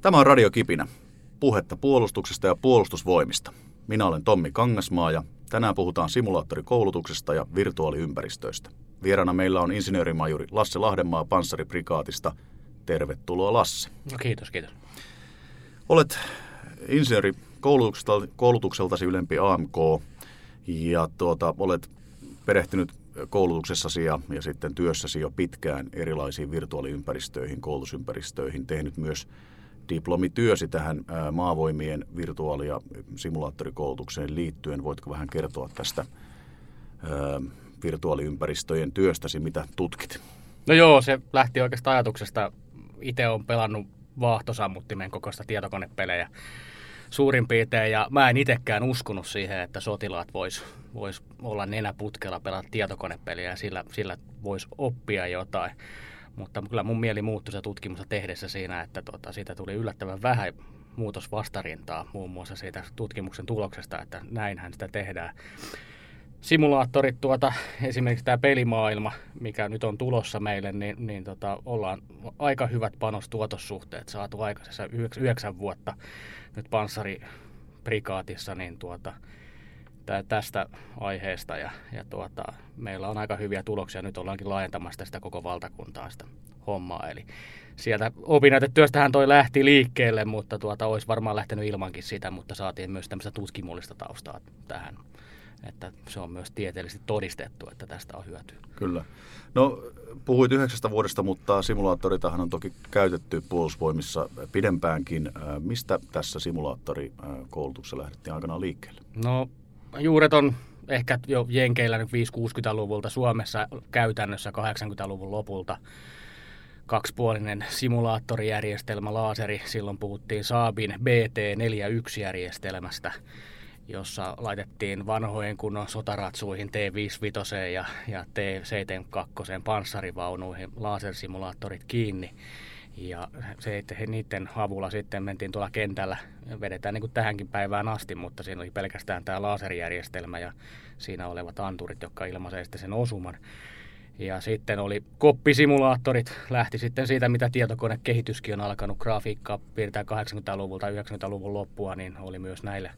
Tämä on Radio Kipinä. Puhetta puolustuksesta ja puolustusvoimista. Minä olen Tommi Kangasmaa ja tänään puhutaan simulaattorikoulutuksesta ja virtuaaliympäristöistä. Vieraana meillä on insinöörimajuri Lasse Lahdenmaa Panssariprikaatista. Tervetuloa Lasse. No kiitos. Olet insinööri koulutukseltasi ylempi AMK ja olet perehtynyt koulutuksessasi ja sitten työssäsi jo pitkään erilaisiin virtuaaliympäristöihin, koulutusympäristöihin, tehnyt myös diplomityösi tähän maavoimien virtuaali- ja simulaattorikoulutukseen liittyen. Voitko vähän kertoa tästä virtuaaliympäristöjen työstäsi, mitä tutkit? No joo, se lähti oikeastaan ajatuksesta. Itse olen pelannut vaahtosammuttimen kokoista tietokonepelejä suurin piirtein, ja mä en itsekään uskonut siihen, että sotilaat vois olla nenäputkella pelata tietokonepeliä ja sillä voisi oppia jotain. Mutta kyllä mun mieli muuttui se tutkimusta tehdessä siinä, että siitä tuli yllättävän vähän muutosvastarintaa muun muassa siitä tutkimuksen tuloksesta, että näinhän sitä tehdään. Simulaattorit, esimerkiksi tämä pelimaailma, mikä nyt on tulossa meille, niin ollaan aika hyvät panostuotossuhteet saatu aikaisessa 9 vuotta nyt Panssariprikaatissa niin tästä aiheesta ja meillä on aika hyviä tuloksia. Nyt ollaankin laajentamassa sitä koko valtakuntaa sitä hommaa. Eli sieltä opinnäytetyöstähän toi lähti liikkeelle, mutta olisi varmaan lähtenyt ilmankin sitä, mutta saatiin myös tämmöistä tutkimullista taustaa tähän. Että se on myös tieteellisesti todistettu, että tästä on hyötyä. Kyllä. No puhuit 9 vuodesta, mutta simulaattoritahan on toki käytetty puolustusvoimissa pidempäänkin. Mistä tässä simulaattorikoulutuksessa lähdettiin aikanaan liikkeelle? No juuret on ehkä jo Jenkeillä nyt 5-60-luvulta, Suomessa käytännössä 80-luvun lopulta. Kaksipuolinen simulaattorijärjestelmä, laaseri. Silloin puhuttiin Saabin BT-41-järjestelmästä, jossa laitettiin vanhojen kunnon sotaratsuihin T-55 ja T-72 panssarivaunuihin lasersimulaattorit kiinni. Ja niiden avulla sitten mentiin tuolla kentällä, vedetään niin kuin tähänkin päivään asti, mutta siinä oli pelkästään tämä laserijärjestelmä ja siinä olevat anturit, jotka ilmaisee sitten sen osuman. Ja sitten oli koppisimulaattorit, lähti sitten siitä, mitä tietokonekehityskin on alkanut. Grafiikkaa piirtää 80-luvulta 90-luvun loppua, niin oli myös näille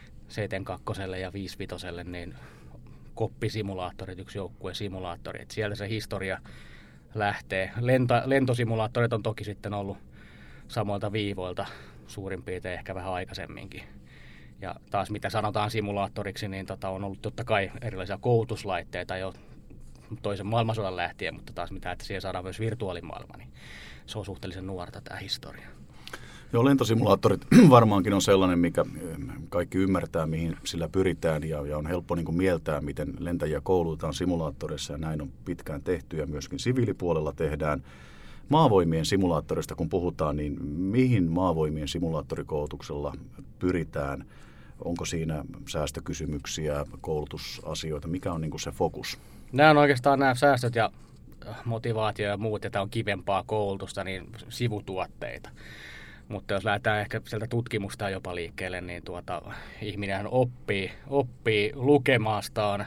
CT2 ja 55 niin koppisimulaattorit, yksi joukkuesimulaattori. Et sieltä se historia lähtee. Lentosimulaattorit on toki sitten ollut samoilta viivoilta suurin piirtein ehkä vähän aikaisemminkin. Ja taas mitä sanotaan simulaattoriksi, niin on ollut totta kai erilaisia koulutuslaitteita jo toisen maailmansodan lähtien, mutta taas mitä, että siihen saadaan myös virtuaalimaailma, niin se on suhteellisen nuorta tämä historia. Joo, lentosimulaattorit varmaankin on sellainen, mikä kaikki ymmärtää, mihin sillä pyritään ja on helppo niin kuin mieltää, miten lentäjiä koulutetaan simulaattoreissa ja näin on pitkään tehty ja myöskin siviilipuolella tehdään. Maavoimien simulaattorista kun puhutaan, niin mihin maavoimien simulaattorikoulutuksella pyritään? Onko siinä säästökysymyksiä, koulutusasioita? Mikä on niin kuin se fokus? Nämä on oikeastaan nämä säästöt ja motivaatio ja muut, että on kivempaa koulutusta, niin sivutuotteita. Mutta jos lähdetään ehkä sieltä tutkimusta jopa liikkeelle, niin ihminen oppii lukemaastaan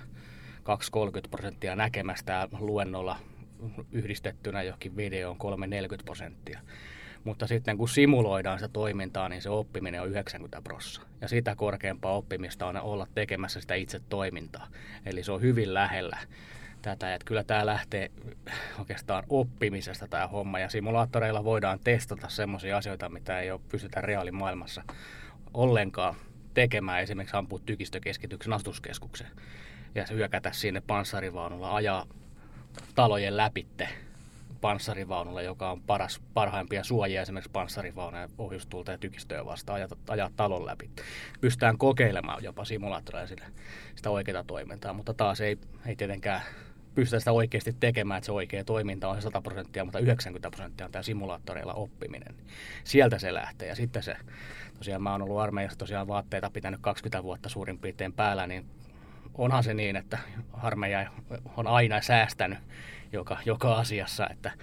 2-30%, näkemästään luennolla yhdistettynä johonkin videoon 3-40%. Mutta sitten kun simuloidaan sitä toimintaa, niin se oppiminen on 90%. Ja sitä korkeampaa oppimista on olla tekemässä sitä itse toimintaa. Eli se on hyvin lähellä tätä, että kyllä tämä lähtee oikeastaan oppimisesta tämä homma, ja simulaattoreilla voidaan testata semmoisia asioita, mitä ei ole pystytä reaalimaailmassa ollenkaan tekemään, esimerkiksi ampua tykistökeskityksen asutuskeskukseen ja hyökätä sinne panssarivaunulla, ajaa talojen läpitte panssarivaunulla, joka on parhaimpia suojia esimerkiksi panssarivaunuja, ohjustulta ja tykistöjä vastaan, ajaa talon läpi. Pystytään kokeilemaan jopa simulaattoreilla sitä oikeaa toimintaa, mutta taas ei tietenkään pystytä sitä oikeasti tekemään, että se oikea toiminta on 100%, mutta 90% on tämä simulaattoreilla oppiminen. Sieltä se lähtee ja sitten se, tosiaan mä oon ollut armeijassa tosiaan vaatteita pitänyt 20 vuotta suurin piirtein päällä, niin onhan se niin, että armeija on aina säästänyt joka asiassa, että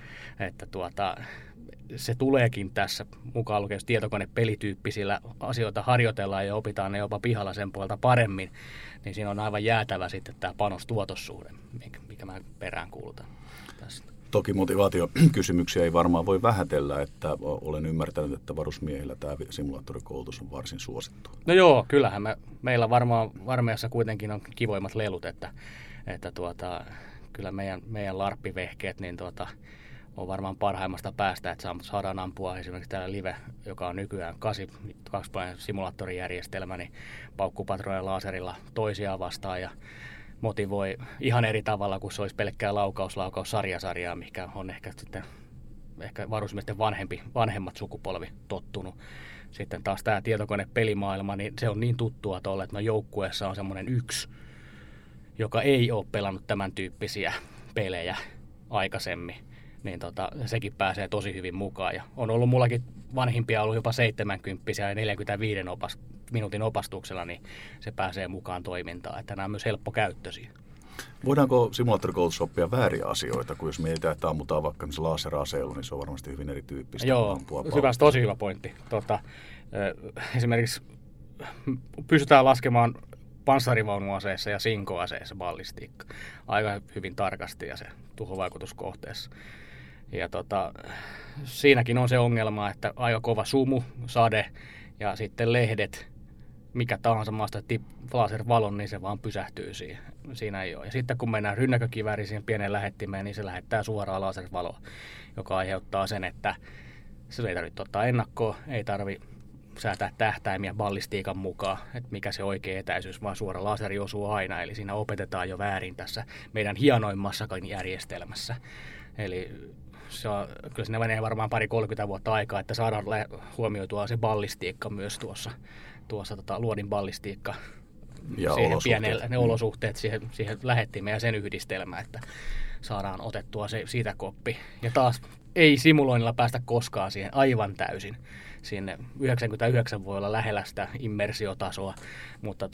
se tuleekin tässä mukaan lukien, jos tietokonepelityyppisillä asioita harjoitellaan ja opitaan ne jopa pihalla sen puolelta paremmin, niin siinä on aivan jäätävä sitten tämä panos-tuotossuhde, mikä mä peräänkuulutan tästä. Toki motivaatiokysymyksiä ei varmaan voi vähätellä, että olen ymmärtänyt, että varusmiehillä tämä simulaattorikoulutus on varsin suosittu. No joo, kyllähän meillä varmaan armeijassa kuitenkin on kivoimmat lelut, että kyllä meidän larppivehkeet niin on varmaan parhaimmasta päästä, että saadaan ampua esimerkiksi täällä Live, joka on nykyään 2-puolinen simulaattorijärjestelmä, niin paukkupatrojen laserilla toisiaan vastaan ja motivoi ihan eri tavalla kuin se olisi pelkkää sarjasarjaa, mikä on ehkä varusmiesten vanhemmat sukupolvi tottunut. Sitten taas tämä tietokonepelimaailma, niin se on niin tuttua tuolla, että joukkueessa on semmoinen yksi, joka ei ole pelannut tämän tyyppisiä pelejä aikaisemmin. Niin sekin pääsee tosi hyvin mukaan. Ja on ollut mullakin vanhimpia ollut jopa 70 ja 45 minuutin opastuksella, niin se pääsee mukaan toimintaan. Että nämä on myös helppokäyttöisiä. Voidaanko simulaattorikoulutussa oppia vääriä asioita, kun jos mietitään, että ammutaan vaikka laseraseella, niin se on varmasti hyvin erityyppistä. Joo, tosi hyvä pointti. Esimerkiksi pystytään laskemaan panssarivaunuaseessa ja sinkoaseessa ballistiikka aika hyvin tarkasti ja se tuhovaikutuskohteessa. Ja siinäkin on se ongelma, että aika kova sumu, sade ja sitten lehdet, mikä tahansa maasta laservalon, niin se vaan pysähtyy siihen. Siinä ei ole. Ja sitten kun mennään rynnäkkökivääriin siihen pienen lähettimeen, niin se lähettää suoraan laservaloa, joka aiheuttaa sen, että se ei tarvitse ottaa ennakkoa, ei tarvitse säätää tähtäimiä ballistiikan mukaan, että mikä se oikea etäisyys, vaan suora laseri osuu aina. Eli siinä opetetaan jo väärin tässä meidän hienoimmassakin järjestelmässä. Eli kyllä siinä menee varmaan 20-30 vuotta aikaa, että saadaan huomioitua se ballistiikka myös tuossa luodin ballistiikka. Ja siihen pienelle, ne olosuhteet siihen lähettimeen ja sen yhdistelmään, että saadaan otettua siitä koppi. Ja taas ei simuloinnilla päästä koskaan siihen aivan täysin. Sinne 99 voi olla lähellä sitä immersiotasoa, mutta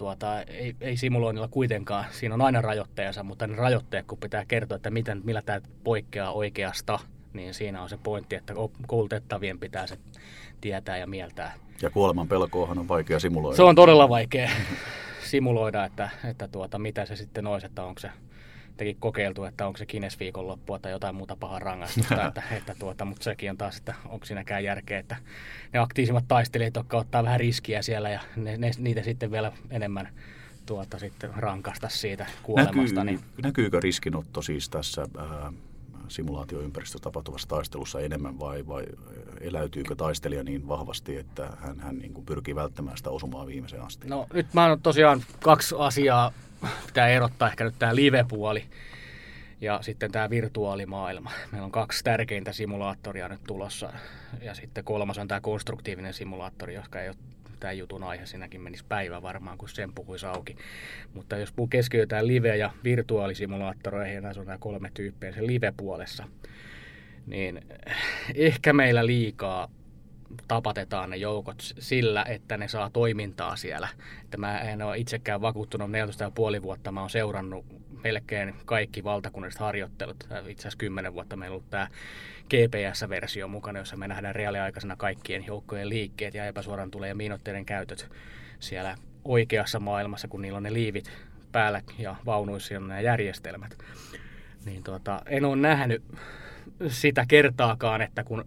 ei simuloinnilla kuitenkaan. Siinä on aina rajoitteensa, mutta ne rajoitteet, kun pitää kertoa, että millä tämä poikkeaa oikeasta, niin siinä on se pointti, että koulutettavien pitää se tietää ja mieltää. Ja kuoleman pelkoahan on vaikea simuloida. Se on todella vaikea simuloida, että mitä se sitten olisi, että onko se tekin kokeiltu, että onko se Guinness-viikonloppua tai jotain muuta pahan rangaistusta, mutta sekin on taas, että onko siinäkään järkeä, että ne aktiivisimmat taistelijat, jotka ottaa vähän riskiä siellä ja niitä sitten vielä enemmän sitten rankasta siitä kuolemasta. Näkyykö riskinotto siis tässä simulaatioympäristössä tapahtuvassa taistelussa enemmän vai eläytyykö taistelija niin vahvasti, että hän niin kuin pyrkii välttämään sitä osumaa viimeiseen asti? No nyt mä oon tosiaan 2 asiaa, pitää erottaa ehkä nyt tämä live-puoli ja sitten tämä virtuaalimaailma. Meillä on 2 tärkeintä simulaattoria nyt tulossa ja sitten 3 on tämä konstruktiivinen simulaattori, joka ei ole tämä jutun aihe, siinäkin menisi päivä varmaan, kun sen puhuisi auki. Mutta jos keskitytään live- ja virtuaalisimulaattoreihin, ja näissä on nämä 3 tyyppiä sen live-puolessa, niin ehkä meillä liikaa tapatetaan ne joukot sillä, että ne saa toimintaa siellä. Että mä en ole itsekään vakuuttunut 14,5 vuotta, mä oon seurannut melkein kaikki valtakunnalliset harjoittelut. Itse asiassa 10 vuotta meillä on ollut tämä GPS-versio mukana, jossa me nähdään reaaliaikaisena kaikkien joukkojen liikkeet ja epäsuoran tulee ja miinoitteiden käytöt siellä oikeassa maailmassa, kun niillä on ne liivit päällä ja vaunuissa on nämä järjestelmät. Niin en ole nähnyt sitä kertaakaan, että kun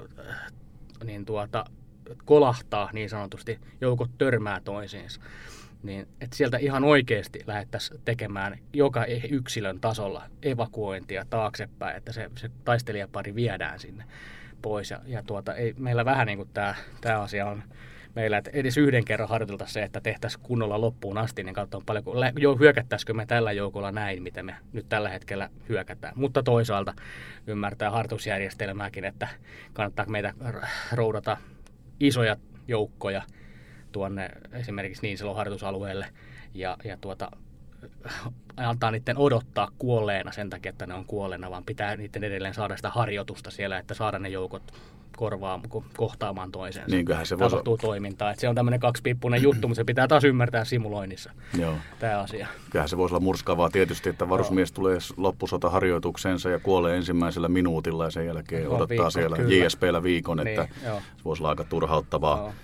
kolahtaa niin sanotusti, joukot törmää toisiinsa, niin että sieltä ihan oikeasti lähdettäisiin tekemään joka yksilön tasolla evakuointia taaksepäin, että se taistelijapari viedään sinne pois. Ja ei, meillä vähän niin kuin tämä asia on meillä, että edes yhden kerran harjoiteltaisiin se, että tehtäisiin kunnolla loppuun asti, niin katsotaan paljon, hyökättäisikö me tällä joukolla näin, mitä me nyt tällä hetkellä hyökätään. Mutta toisaalta ymmärtää harjoitusjärjestelmääkin, että kannattaa meitä roudata isoja joukkoja tuonne esimerkiksi Niinsalon harjoitusalueelle ja antaa niiden odottaa kuolleena sen takia, että ne on kuolleena, vaan pitää niiden edelleen saada sitä harjoitusta siellä, että saada ne joukot kohtaamaan toisensa. Niinköhän se tapahtuu toimintaa. Että se on tämmöinen 2-piippunen juttu, mutta se pitää taas ymmärtää simuloinnissa. Joo. Tämä asia. Kyllähän se voisi olla murskaavaa tietysti, että varusmies tulee loppusotaharjoitukseensa ja kuolee ensimmäisellä minuutilla ja sen jälkeen odottaa siellä JSP:llä viikon, että se voisi olla aika turhauttavaa.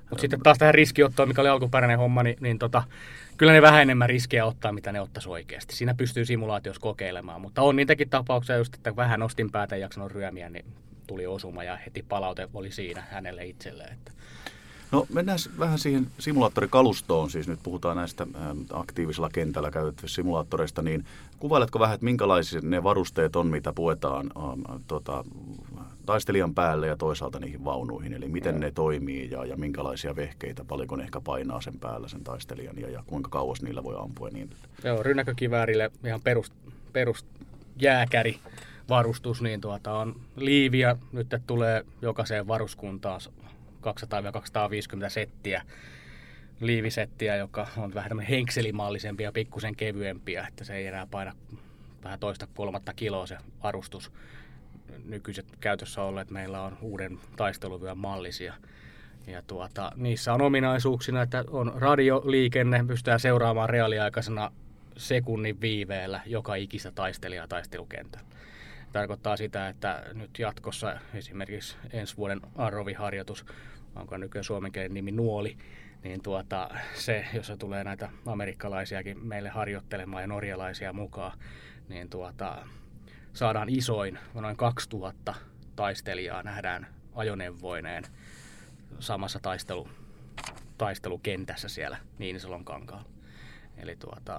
Mutta sitten taas tähän riskiottoon, mikä oli alkuperäinen homma, niin kyllä ne vähän enemmän riskejä ottaa, mitä ne ottaisi oikeasti. Siinä pystyy simulaatiossa kokeilemaan, mutta on niitäkin tapauksia just, että vähän nostin päätä ja jaksanut ryömiä, niin tuli osuma ja heti palaute oli siinä hänelle itselleen. Että. No mennään vähän siihen simulaattorikalustoon, siis nyt puhutaan näistä aktiivisella kentällä käytettävistä simulaattoreista, niin kuvailetko vähän, että minkälaisia ne varusteet on, mitä puetaan taistelijan päälle ja toisaalta niihin vaunuihin, eli miten ne toimii ja minkälaisia vehkeitä, paljonko ne ehkä painaa sen päällä sen taistelijan ja kuinka kauas niillä voi ampua ja niin. Joo, rynnäkkökiväärille ihan perus jääkäri varustus, niin on liiviä, nyt tulee jokaiseen varuskuntaan 200-250 settiä, liivisettiä, joka on vähän tämmöinen henkselimallisempi ja pikkusen kevyempiä, että se ei enää paina vähän 2-3 kiloa se varustus. Nykyiset käytössä olleet meillä on uuden taisteluvyön mallisia. Ja niissä on ominaisuuksina, että on radioliikenne, pystytään seuraamaan reaaliaikaisena sekunnin viiveellä joka ikistä taistelijaa taistelukentällä. Tarkoittaa sitä, että nyt jatkossa esimerkiksi ensi vuoden Arrovi-harjoitus, onko nykyään suomenkielinen nimi Nuoli, niin se, jos se tulee näitä amerikkalaisiakin meille harjoittelemaan ja norjalaisia mukaan, niin saadaan isoin, noin 2000 taistelijaa nähdään ajoneuvoineen samassa taistelukentässä siellä Niinisalon kankaalla. Eli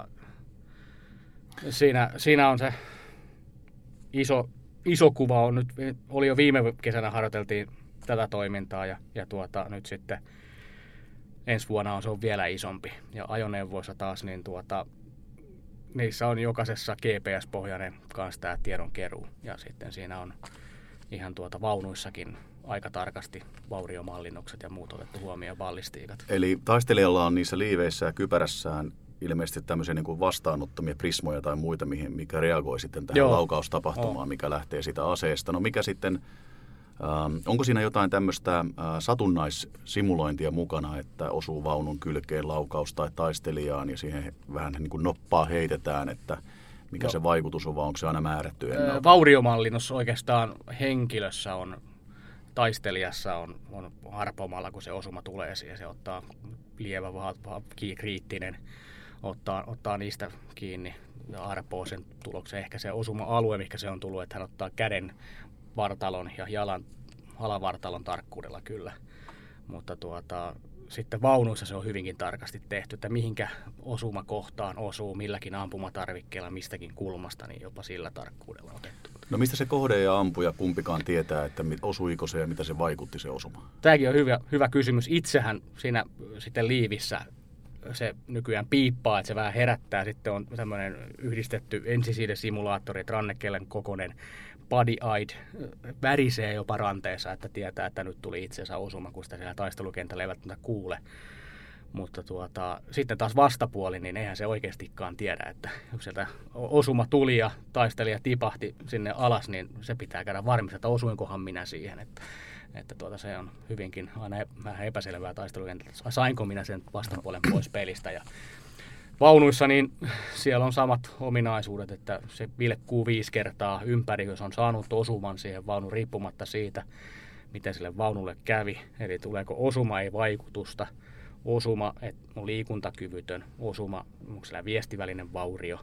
siinä on se iso kuva on nyt, oli jo viime kesänä harjoiteltiin tätä toimintaa ja nyt sitten ensi vuonna se on vielä isompi. Ja ajoneuvoissa taas, niin niissä on jokaisessa GPS-pohjainen kanssa tämä tiedonkeruu. Ja sitten siinä on ihan vaunuissakin aika tarkasti vauriomallinnukset ja muut otettu huomioon, ballistiikat. Eli taistelijalla on niissä liiveissä ja kypärässään ilmeisesti tämmöisiä niin kuin vastaanottamia prismoja tai muita, mikä reagoi sitten tähän laukaustapahtumaan, mikä lähtee sitä aseesta. No mikä sitten, onko siinä jotain tämmöistä satunnaissimulointia mukana, että osuu vaunun kylkeen laukaus tai taistelijaan ja siihen vähän niin kuin noppaa heitetään, että mikä se vaikutus on, vai onko se aina määrätty ennalta? Vauriomallinnus oikeastaan henkilössä taistelijassa on arpomalla, kun se osuma tulee siihen. Se ottaa lievä, kriittinen, ottaa niistä kiinni ja arpoo sen tuloksen. Ehkä se osuma-alue, mikä se on tullut, että hän ottaa käden vartalon ja jalan alavartalon tarkkuudella kyllä. Mutta sitten vaunuissa se on hyvinkin tarkasti tehty, että mihinkä osuma kohtaan osuu, milläkin ampumatarvikkeella, mistäkin kulmasta, niin jopa sillä tarkkuudella otettu. No mistä se kohde ja ampuja kumpikaan tietää, että osuiko se ja mitä se vaikutti se osuma? Tämäkin on hyvä kysymys. Itsehän siinä sitten liivissä se nykyään piippaa, että se vähän herättää. Sitten on tämmöinen yhdistetty ensisiidesimulaattori, rannekellen kokoinen body-eyed, värisee jopa ranteessa, että tietää, että nyt tuli itseensä osuma, kun sitä siellä taistelukentällä ei välttämättä kuule. Mutta sitten taas vastapuoli, niin eihän se oikeastikaan tiedä, että jos sieltä osuma tuli ja taistelija tipahti sinne alas, niin se pitää käydä varmistaa, että osuinkohan minä siihen. Että se on hyvinkin aina vähän epäselvää taistelukentällä. Sainko minä sen vastapuolen pois pelistä? Ja vaunuissa niin siellä on samat ominaisuudet, että se vilkkuu 5 kertaa ympäri, jos on saanut osuman siihen vaunun riippumatta siitä, miten sille vaunulle kävi. Eli tuleeko osuma, ei vaikutusta. Osuma on liikuntakyvytön, osuma onko siellä viestivälinen vaurio,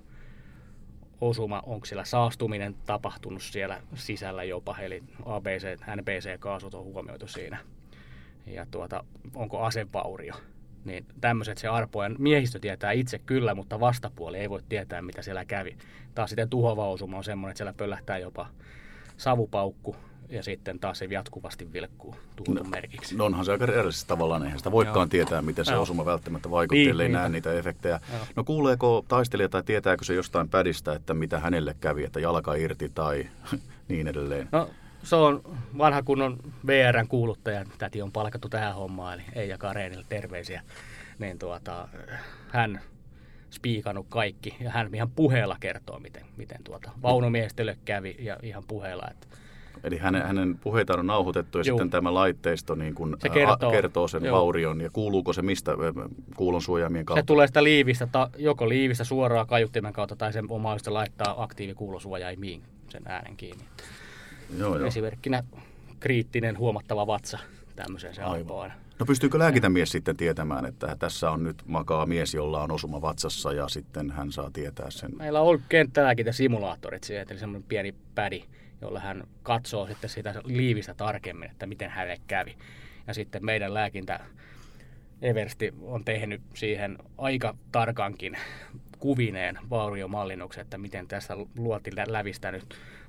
osuma onko siellä saastuminen tapahtunut siellä sisällä jopa, eli ABC, NBC-kaasut on huomioitu siinä, ja onko asevaurio. Niin tämmöiset se arpojen miehistö tietää itse kyllä, mutta vastapuoli ei voi tietää, mitä siellä kävi. Taas sitten tuhova osuma on semmoinen, että siellä pöllähtää jopa savupaukku, ja sitten taas se jatkuvasti vilkkuu tuhon merkiksi. No onhan se aika realistisesti tavallaan, eihän sitä voikaan tietää, miten se osuma välttämättä vaikutti, ellei näe niitä efektejä. No kuuleeko taistelija tai tietääkö se jostain pädistä, että mitä hänelle kävi, että jalka irti tai niin edelleen? No se on vanha kunnon VR:n kuuluttaja, täti on palkattu tähän hommaan, eli Eija Karenille terveisiä. Niin hän spiikannut kaikki ja hän ihan puheella kertoo, miten vaunumiehistölle kävi ja ihan puheella, että eli hänen puheitaan on nauhoitettu ja sitten tämä laitteisto niin kun kertoo sen vaurion. Ja kuuluuko se mistä kuulon suojaimien kautta? Se tulee sitä liivistä, joko liivistä suoraan kaiuttimen kautta tai sen omaista laittaa aktiivikuulosuojaimiin sen äänen kiinni. Joo. Esimerkkinä kriittinen huomattava vatsa, tämmöiseen se arpoo aina. No pystyykö lääkintämies sitten tietämään, että tässä on nyt makaa mies, jolla on osuma vatsassa ja sitten hän saa tietää sen? Meillä on ollut kenttälääkintäsimulaattorit siihen, eli semmoinen pieni pädi, jolla hän katsoo sitten siitä liivistä tarkemmin, että miten hänelle kävi. Ja sitten meidän lääkintä Eversti on tehnyt siihen aika tarkankin kuvineen vauriomallinnuksen, että miten tässä luoti lävistänyt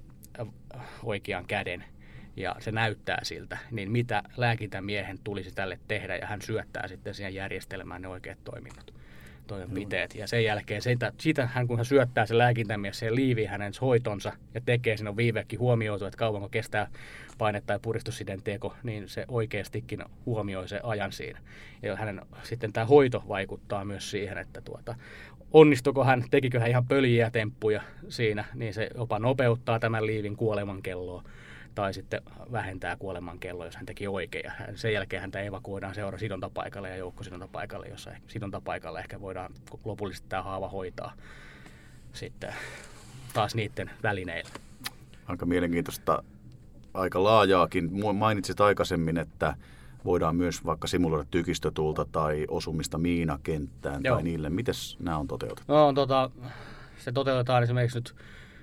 oikean käden ja se näyttää siltä, niin mitä lääkintämiehen tulisi tälle tehdä ja hän syöttää sitten siihen järjestelmään ne oikeat toimenpiteet. Ja sen jälkeen kun hän syöttää se lääkintämies siihen liiviin hänen hoitonsa ja tekee, siinä on viivekin huomioitu, että kauanko kestää paine- tai puristussiden teko, niin se oikeastikin huomioi se ajan siinä. Ja hänen sitten tämä hoito vaikuttaa myös siihen, että onnistuko hän, tekikö hän ihan pöljiä temppuja siinä, niin se jopa nopeuttaa tämän liivin kuolemankelloa tai sitten vähentää kuolemankelloa, jos hän teki oikein. Ja sen jälkeen häntä evakuoidaan seura sidontapaikalle ja joukkosidontapaikalle, jossa sidontapaikalle ehkä voidaan lopullisesti tämä haava hoitaa sitten taas niiden välineillä. Aika mielenkiintoista, aika laajaakin. Mainitsit aikaisemmin, että voidaan myös vaikka simuloida tykistötulta tai osumista miinakenttään tai niille. Mites nämä on toteutettu? No, se toteutetaan esimerkiksi nyt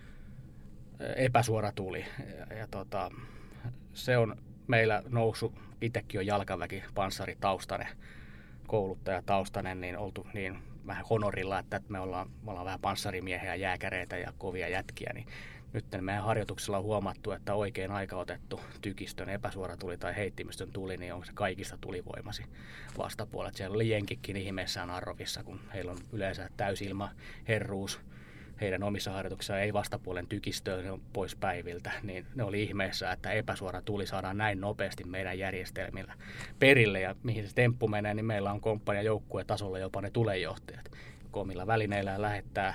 epäsuora tuli. Ja se on meillä noussut, itsekin on jalkaväki panssaritaustainen, kouluttajataustainen, niin oltu niin vähän honorilla, että me ollaan vähän panssarimiehiä, jääkäreitä ja kovia jätkiä, niin nyt meidän harjoituksella on huomattu, että oikein aika otettu tykistön epäsuora tuli tai heittimistön tuli, niin on se kaikista tulivoimasi vastapuolet. Siellä oli jenkikin ihmeessään Arrovissa, kun heillä on yleensä täysilma herruus. Heidän omissa harjoituksissaan ei vastapuolen tykistöön, ne on pois päiviltä, niin ne oli ihmeessä, että epäsuora tuli saadaan näin nopeasti meidän järjestelmillä perille. Ja mihin se temppu menee, niin meillä on komppania joukkueen tasolla jopa ne tulenjohtajat. Omilla välineillään lähettää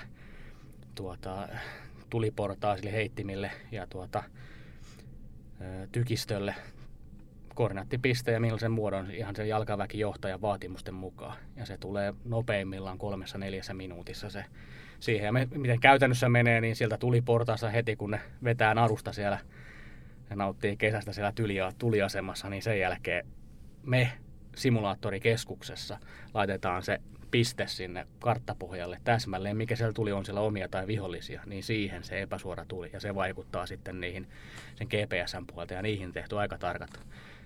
tuliportaasille, heittimille ja tykistölle koordinaattipiste ja millaisen muodon ihan sen jalkaväkijohtajan vaatimusten mukaan. Ja se tulee nopeimmillaan 3-4 minuutissa se siihen. Ja miten käytännössä menee, niin sieltä tuliportaassa heti, kun ne vetää narusta siellä ja nauttii kesästä siellä tuliasemassa, niin sen jälkeen me simulaattorikeskuksessa laitetaan se piste sinne karttapohjalle täsmälleen, mikä siellä tuli on siellä omia tai vihollisia, niin siihen se epäsuora tuli. Ja se vaikuttaa sitten niihin sen GPS:n puolelta ja niihin tehty aika tarkat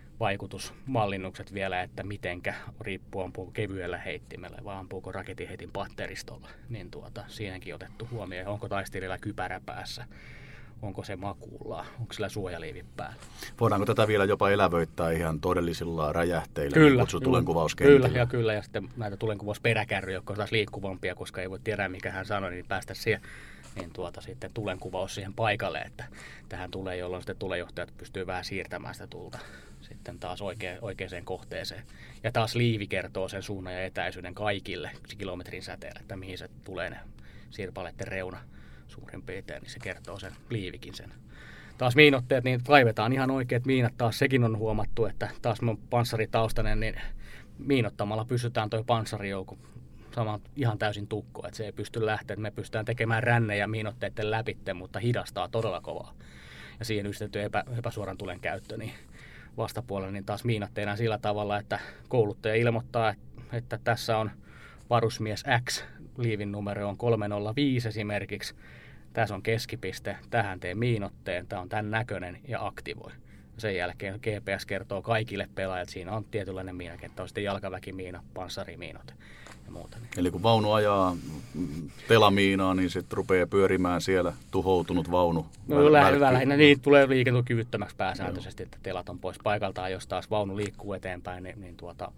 vaikutusmallinnukset vielä, että mitenkä riippuu ampuuko kevyellä heittimellä vai ampuuko raketinheitin patteristolla, niin siinäkin otettu huomioon, onko taistelijalla kypärä päässä, onko se makuulla, onko sillä suojaliivi päällä. Voidaanko tätä vielä jopa elävöittää ihan todellisilla räjähteillä, niin kutsu tulenkuvauskentillä? Kyllä, ja sitten näitä tulenkuvausperakäryjä, jotka on taas liikkuvampia, koska ei voi tiedä, mikä hän sanoi, niin päästä siihen, niin sitten tulenkuvaus siihen paikalle, että tähän tulee, jolloin sitten tulejohtajat pystyy vähän siirtämään sitä tulta sitten taas oikeaan kohteeseen. Ja taas liivi kertoo sen suunnan ja etäisyyden kaikille kilometrin säteellä, että mihin se tulee ne sirpaleiden reuna suurin piirtein, niin se kertoo sen liivikin sen. Taas miinotteet, niin kaivetaan ihan oikeat miinat. Taas sekin on huomattu, että taas mun panssaritaustainen, niin miinottamalla pystytään toi panssarijoukko saamaan ihan täysin tukkoon, että se ei pysty lähteä. Me pystytään tekemään rännejä miinotteiden läpitte, mutta hidastaa todella kovaa. Ja siihen yhdistetty epäsuoran tulen käyttö, niin vastapuolella niin taas miinat tehdään sillä tavalla, että kouluttaja ilmoittaa, että tässä on varusmies X, liivin numero on 305 esimerkiksi, tässä on keskipiste, tähän tee miinotteen, tämä on tämän näköinen ja aktivoi. Sen jälkeen GPS kertoo kaikille pelaajille, että siinä on tietynlainen miinakenttä, on sitten jalkaväkimiina, panssarimiinot ja muuta. Eli kun vaunu ajaa telamiinaa, niin sitten rupeaa pyörimään siellä tuhoutunut vaunu. No lähinnä niin tulee liikentokyvyttömäksi pääsääntöisesti, että telat on pois paikaltaan, jos taas vaunu liikkuu eteenpäin, niin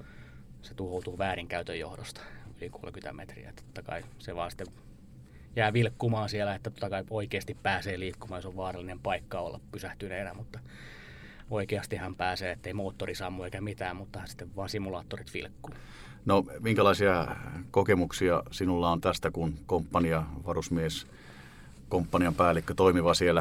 se tuhoutuu väärinkäytön johdosta yli 30 metriä. Totta kai se vaan sitten jää vilkkumaan siellä, että totta kai oikeasti pääsee liikkumaan, jos on vaarallinen paikka olla pysähtyneenä, mutta oikeasti hän pääsee, ettei moottori sammu eikä mitään, mutta sitten vaan simulaattorit vilkkuu. No, minkälaisia kokemuksia sinulla on tästä, kun varusmies, komppanian päällikkö toimiva siellä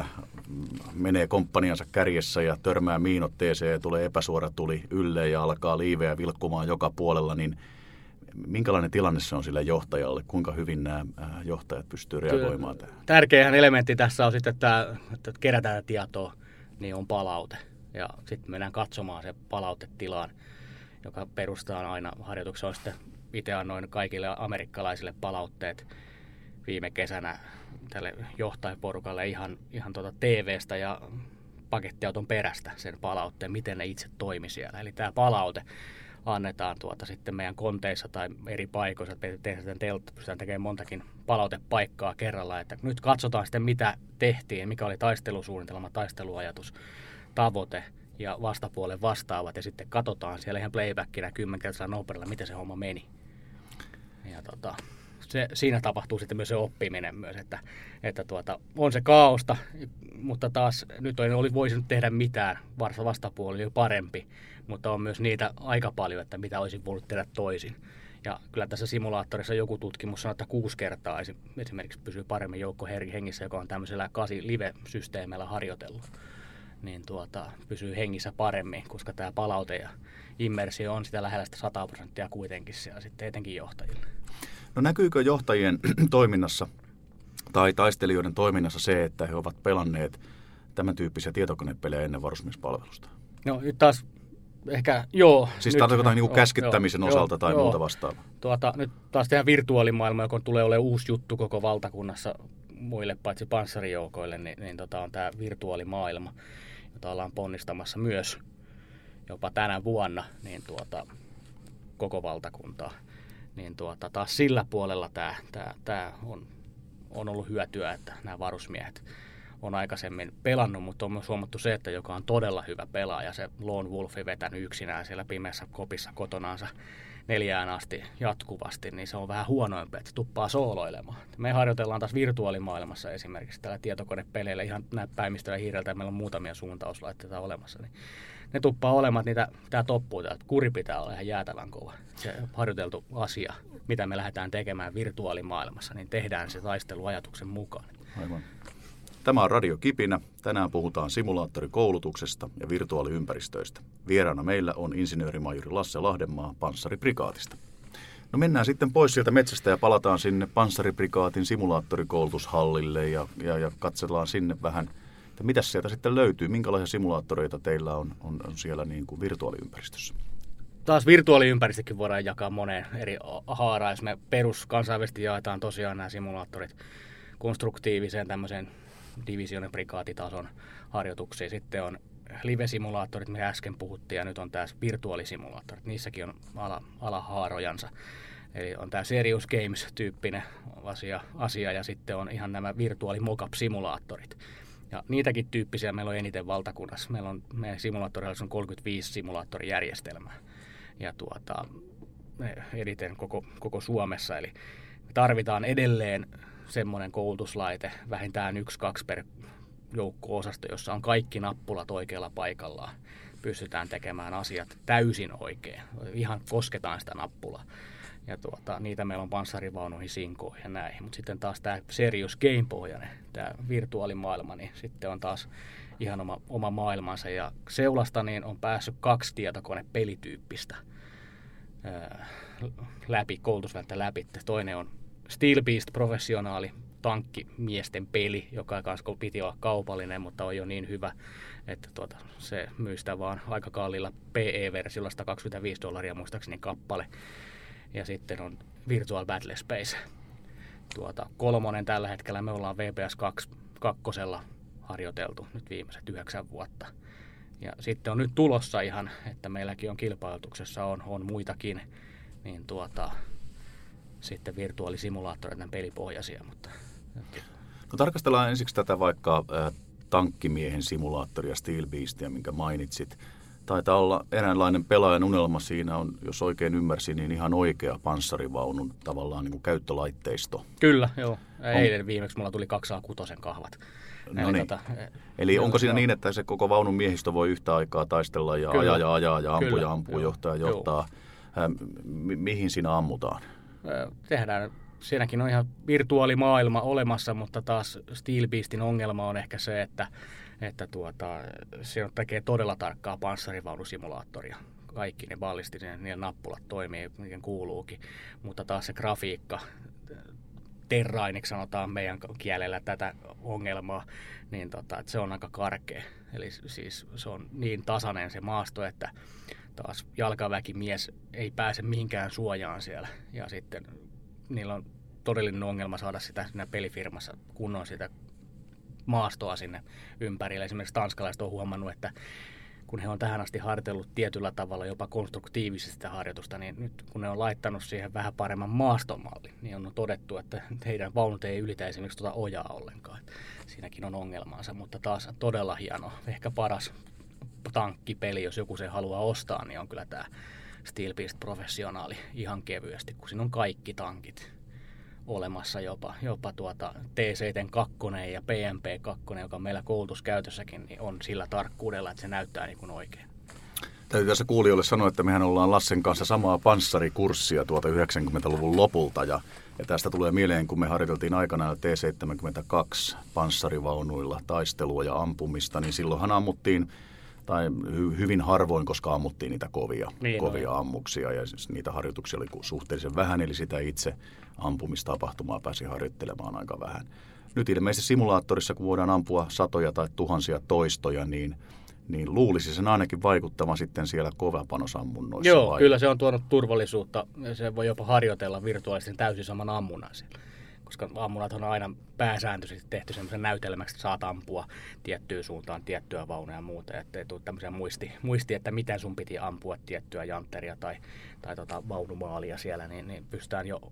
menee komppaniansa kärjessä ja törmää miinotteeseen ja tulee epäsuora tuli ylle ja alkaa liiveä vilkkumaan joka puolella, niin minkälainen tilanne se on sille johtajalle? Kuinka hyvin nämä johtajat pystyvät reagoimaan tähän? Tärkeä elementti tässä on sitten, että kerätään tietoa, niin on palaute. Ja sitten mennään katsomaan se palautetilaan. joka perustaa aina harjoituksen. Sitten itse annoin kaikille amerikkalaisille palautteet viime kesänä tälle johtajaporukalle ihan TV:stä ja pakettiauton perästä sen palautteen, miten ne itse toimi siellä. Eli tämä palaute annetaan sitten meidän konteissa tai eri paikoissa, että pystytään tekemään montakin palautepaikkaa kerralla, että nyt katsotaan sitten mitä tehtiin, mikä oli taistelusuunnitelma, taisteluajatus, tavoite ja vastapuolen vastaavat ja sitten katsotaan siellä ihan playbackina 10-kertaisella nopeudella, miten se homma meni. Ja siinä tapahtuu sitten myös se oppiminen myös, että on se kaaosta, mutta taas nyt voisi nyt tehdä mitään, vastapuoli oli parempi, mutta on myös niitä aika paljon, että mitä olisi voinut tehdä toisin. Ja kyllä tässä simulaattorissa joku tutkimus sanoo, että 6 kertaa esimerkiksi pysyy paremmin joukko hengissä, joka on tämmöisellä 8 live-systeemillä harjoitellut, niin pysyy hengissä paremmin, koska tämä palaute ja immersio on sitä lähellä sitä 100% kuitenkin siellä sitten etenkin johtajille. No näkyykö johtajien toiminnassa tai taistelijoiden toiminnassa se, että he ovat pelanneet tämän tyyppisiä tietokonepelejä ennen varusmiespalvelusta? No nyt taas ehkä joo. Siis tarkoitan niin käskyttämisen osalta tai muuta vastaavaa? Nyt taas tehdään virtuaalimaailma, joka tulee olemaan uusi juttu koko valtakunnassa muille paitsi panssarijoukoille, niin on tämä virtuaalimaailma, jota ollaan ponnistamassa myös jopa tänä vuonna niin koko valtakuntaa. Niin taas sillä puolella tämä on ollut hyötyä, että nämä varusmiehet on aikaisemmin pelannut, mutta on myös huomattu se, että joka on todella hyvä pelaaja, se Lone Wolfi vetänyt yksinään siellä pimeässä kopissa kotonaansa 4 asti jatkuvasti, niin se on vähän huonoimpi, että tuppaa sooloilemaan. Me harjoitellaan taas virtuaalimaailmassa esimerkiksi tällä tietokonepeleillä ihan näppäimistöllä hiireltä, ja meillä on muutamia suuntauslaitteita olemassa, niin ne tuppaa olemaan, että tämä toppuu, että kuri pitää olla ihan jäätävän kova. Se harjoiteltu asia, mitä me lähdetään tekemään virtuaalimaailmassa, niin tehdään se taisteluajatuksen mukaan. Aivan. Tämä on Radio Kipinä. Tänään puhutaan simulaattorikoulutuksesta ja virtuaaliympäristöistä. Vieraana meillä on insinöörimajuri Lasse Lahdenmaa Panssariprikaatista. No mennään sitten pois sieltä metsästä ja palataan sinne Panssariprikaatin simulaattorikoulutushallille ja katsellaan sinne vähän, että mitä sieltä sitten löytyy, minkälaisia simulaattoreita teillä on siellä niin kuin virtuaaliympäristössä. Taas virtuaaliympäristökin voidaan jakaa moneen eri haaraan. Jos me kansainvälisesti jaetaan tosiaan nämä simulaattorit konstruktiiviseen tämmöiseen divisionen prikaatitason harjoituksiin. Sitten on live-simulaattorit, mitä äsken puhuttiin, ja nyt on tämä virtuaalisimulaattorit. Niissäkin on alahaarojansa. Eli on tämä Serious Games-tyyppinen asia, ja sitten on ihan nämä virtuaali-mockup-simulaattorit. Ja niitäkin tyyppisiä meillä on eniten valtakunnassa. Meidän simulaattoreilla on 35 simulaattorijärjestelmää. Ja eniten koko Suomessa. Eli me tarvitaan edelleen semmoinen koulutuslaite, vähintään 1-2 per joukko-osasto, jossa on kaikki nappulat oikealla paikallaan. Pystytään tekemään asiat täysin oikein. Ihan kosketaan sitä nappulaa. Ja niitä meillä on panssarivaunuihin, sinkoihin ja näihin. Mutta sitten taas tämä Serious Game-pohjainen, tämä virtuaalimaailma, niin sitten on taas ihan oma maailmansa. Ja Seulasta niin on päässyt 2 tietokonepelityyppistä koulutusvälttä läpi. Toinen on Steel Beast professionaali tankkimiesten peli, joka kanssa piti olla kaupallinen, mutta on jo niin hyvä, että se myy sitä vaan aika kalliilla PE-versiolla $125 muistaakseni kappale. Ja sitten on Virtual Battle Space. 3 tällä hetkellä me ollaan VPS 2 harjoiteltu nyt viimeiset 9 vuotta. Ja sitten on nyt tulossa ihan, että meilläkin on kilpailutuksessa on muitakin, niin sitten virtuaalisimulaattoreita pelipohjaisia. No tarkastellaan ensiksi tätä vaikka tankkimiehen simulaattoria Steel Beastia, minkä mainitsit. Taitaa olla eräänlainen pelaajan unelma. Siinä on, jos oikein ymmärsin, niin ihan oikea panssarivaunun tavallaan niin kuin käyttölaitteisto. Kyllä, joo. Eilen viimeksi mulla tuli 206 kahvat. No niin. Eli onko siinä niin, että se koko vaunun miehistö voi yhtä aikaa taistella ja ajaa ja ampuu, johtaa? Mihin siinä ammutaan? Tehdään. Siinäkin on ihan virtuaalimaailma olemassa, mutta taas Steel Beastin ongelma on ehkä se, että se tekee todella tarkkaa panssarivaunusimulaattoria. Kaikki ne ballistinen, niiden nappulat toimii, miten kuuluukin, mutta taas se grafiikka, terrainiksi sanotaan meidän kielellä tätä ongelmaa, niin että se on aika karkea. Eli siis se on niin tasainen se maasto, että taas jalkaväkimies ei pääse mihinkään suojaan siellä. Ja sitten niillä on todellinen ongelma saada sitä siinä pelifirmassa kunnon sitä maastoa sinne ympärille. Esimerkiksi tanskalaiset on huomannut, että kun he on tähän asti harjoitellut tietyllä tavalla jopa konstruktiivisesti sitä harjoitusta, niin nyt kun ne on laittanut siihen vähän paremman maastomallin, niin on todettu, että heidän vaunut ei ylitä esimerkiksi tuota ojaa ollenkaan. Siinäkin on ongelmansa, mutta taas todella hieno. Ehkä paras tankkipeli, jos joku se haluaa ostaa, niin on kyllä tämä Steel Beast Professionaali ihan kevyesti, kun siinä on kaikki tankit olemassa, jopa T-72 ja PMP-2, joka on meillä koulutuskäytössäkin, niin on sillä tarkkuudella, että se näyttää niin kuin oikein. Täytyy tässä kuulijoille sanoa, että mehän ollaan Lassen kanssa samaa panssarikurssia tuolta 90-luvun lopulta, ja tästä tulee mieleen, kun me harjoiteltiin aikanaan T-72 panssarivaunuilla taistelua ja ampumista, niin silloinhan ammuttiin, tai hyvin harvoin, koska ammuttiin niitä kovia ammuksia, ja siis niitä harjoituksia oli suhteellisen vähän, eli sitä itse ampumistapahtumaa pääsi harjoittelemaan aika vähän. Nyt ilmeisesti simulaattorissa, kun voidaan ampua satoja tai tuhansia toistoja, niin luulisi sen ainakin vaikuttamaan sitten siellä kovapanosammunnoissa. Joo, vai? Kyllä se on tuonut turvallisuutta. Se voi jopa harjoitella virtuaalisesti täysin saman ammunnan siellä. Koska ammunat on aina pääsääntöisesti tehty semmoisen näytelmäksi, että saat ampua tiettyyn suuntaan tiettyä vaunua ja muuta. Ettei tule tämmöisiä muisti, että miten sun piti ampua tiettyä jantteria tai vaunumaalia siellä, niin pystytään jo